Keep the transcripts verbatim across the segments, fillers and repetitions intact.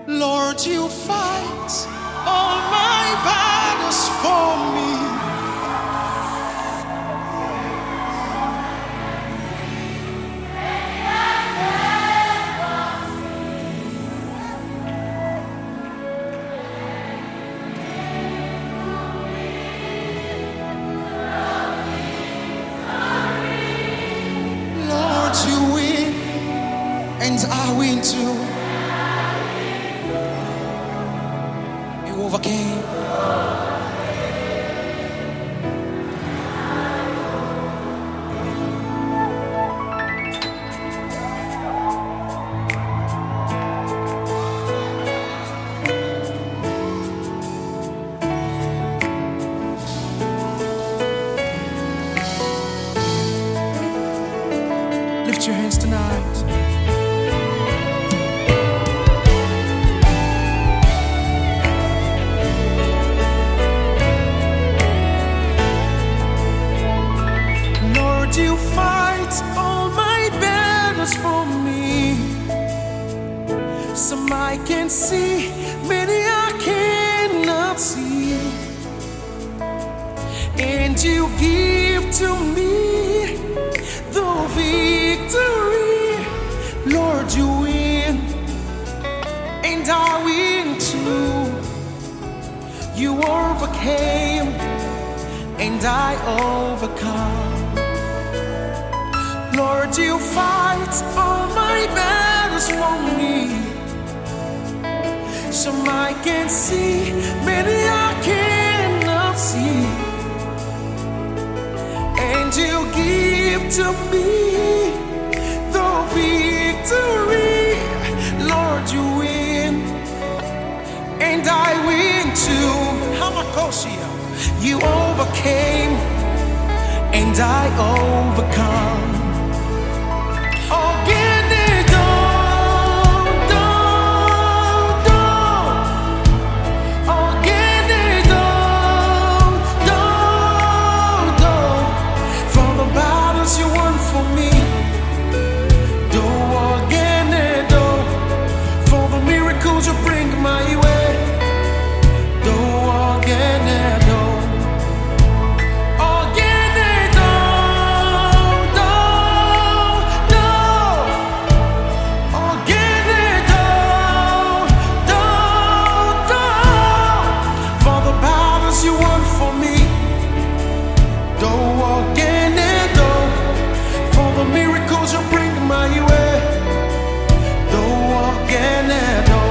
Lord, you fight all my battles for me. Lord, you win, and I win too. You overcame. Lift your hands tonight. Lord, you fight all my battles for me. Some I can see, many I cannot see. And you give to me the victory. Lord, you win, and I win too. You overcame, and I overcome. Lord, you fight all my battles for me. Some I can see, many I cannot see. And you give to me the victory. Lord, you win, and I win too. Hamakoshia, you overcame, and I overcome. You bring my way, do again and do, again and do, do, do, again and do, do, do, for the battles you won for me, do again and do, for the miracles you bring my way, do again and do.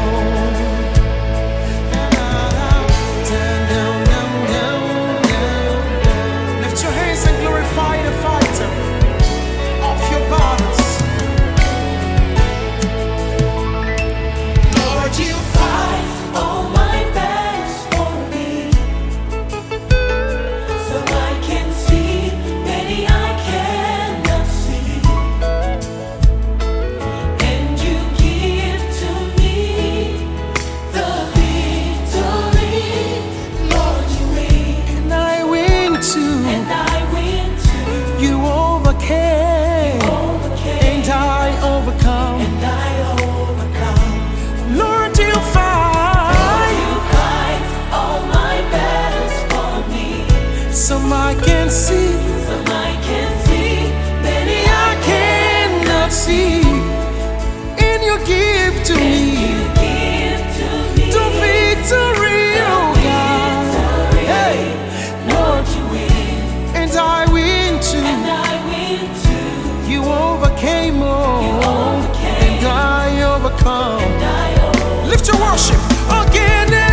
Some I can see, some I can see, many I cannot see. And you give to and me, you give to me the victory, the oh God. victory. Hey, Lord, you win, and I win too. and I win too. You overcame all, You overcame, and I overcome. and I overcome. Lift your worship again and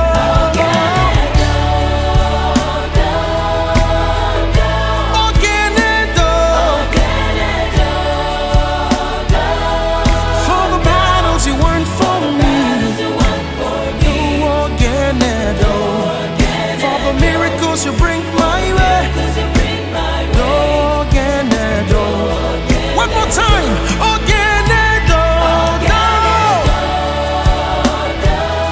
you bring my way, go again and go. One more time, again and go, go.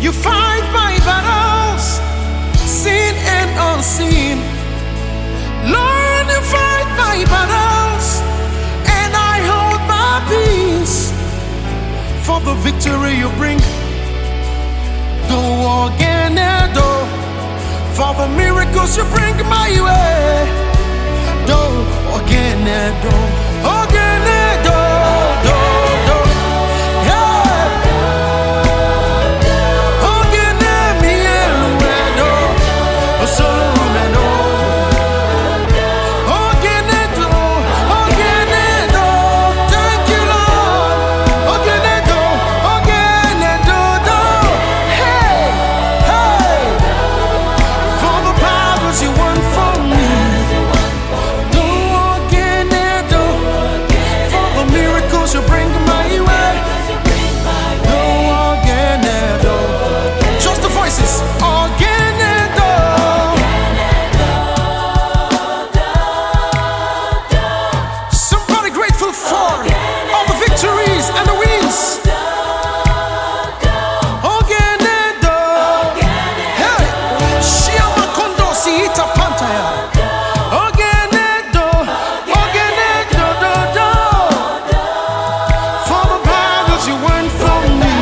You fight my battles, seen and unseen. Lord, you fight my battles, and I hold my peace. For the victory you bring, do again and do. For the miracles you bring my way, do again and do. Again and do, do, do. Yeah. Again and me and do. Solo and do. Again and do. Again and do. Thank you, Lord. Again and do. Again and do, do. Hey, hey. For the battles you won for me. Do again and do. For the miracles you bring my way. Do again and do. Just the voices. Again and do. Somebody grateful for all the victories and the wins. Again and do. Hey, Shiama Kondo Siita Pantaya. Again and do. Again and do, do, do. For the battles you won for me.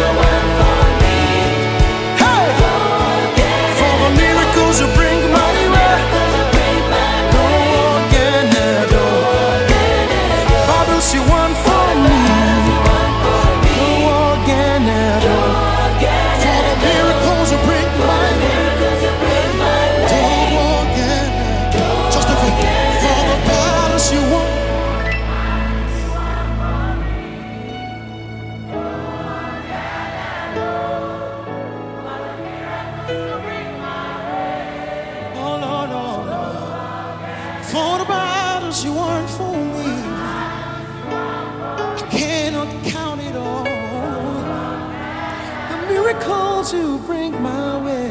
Hey, for the miracles you bring my way. Do again and do. Battles you won for me. Do again and do. For the miracles you bring my way. Do again and do. Just a bit. For the battles you won. Oh Lord, oh Lord. For the battles you won for me. I cannot count it all. The miracles you bring my way.